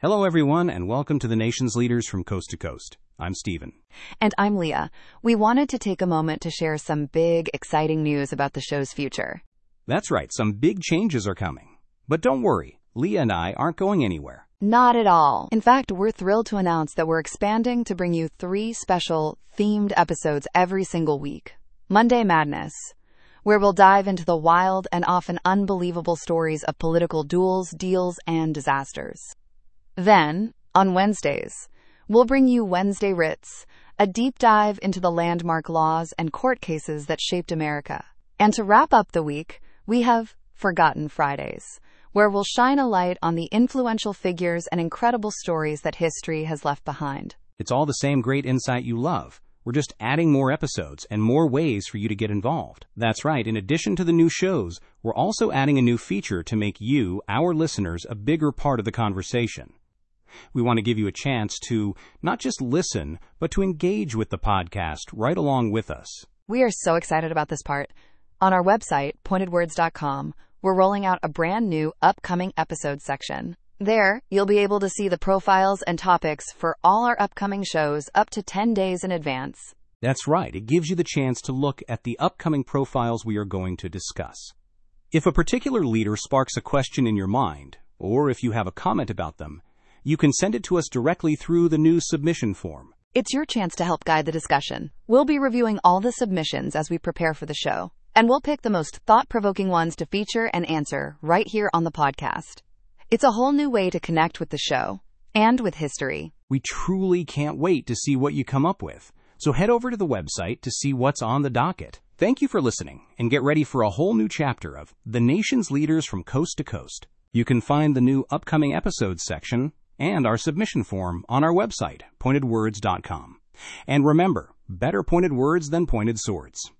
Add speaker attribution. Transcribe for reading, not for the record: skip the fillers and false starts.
Speaker 1: Hello, everyone, and welcome to the nation's leaders from coast to coast. I'm Stephen.
Speaker 2: And I'm Leah. We wanted to take a moment to share some big, exciting news about the show's future.
Speaker 1: That's right, some big changes are coming. But don't worry, Leah and I aren't going anywhere.
Speaker 2: Not at all. In fact, we're thrilled to announce that we're expanding to bring you 3 special, themed episodes every single week. Monday Madness, where we'll dive into the wild and often unbelievable stories of political duels, deals, and disasters. Then, on Wednesdays, we'll bring you Wednesday Writs, a deep dive into the landmark laws and court cases that shaped America. And to wrap up the week, we have Forgotten Fridays, where we'll shine a light on the influential figures and incredible stories that history has left behind.
Speaker 1: It's all the same great insight you love. We're just adding more episodes and more ways for you to get involved. That's right, in addition to the new shows, we're also adding a new feature to make you, our listeners, a bigger part of the conversation. We want to give you a chance to not just listen, but to engage with the podcast right along with us.
Speaker 2: We are so excited about this part. On our website, pointedwords.com, we're rolling out a brand new upcoming episodes section. There, you'll be able to see the profiles and topics for all our upcoming shows up to 10 days in advance.
Speaker 1: That's right. It gives you the chance to look at the upcoming profiles we are going to discuss. If a particular leader sparks a question in your mind, or if you have a comment about them, you can send it to us directly through the new submission form.
Speaker 2: It's your chance to help guide the discussion. We'll be reviewing all the submissions as we prepare for the show, and we'll pick the most thought-provoking ones to feature and answer right here on the podcast. It's a whole new way to connect with the show and with history.
Speaker 1: We truly can't wait to see what you come up with. So head over to the website to see what's on the docket. Thank you for listening, and get ready for a whole new chapter of The Nation's Leaders from Coast to Coast. You can find the new upcoming episodes section and our submission form on our website, pointedwords.com. And remember, better pointed words than pointed swords.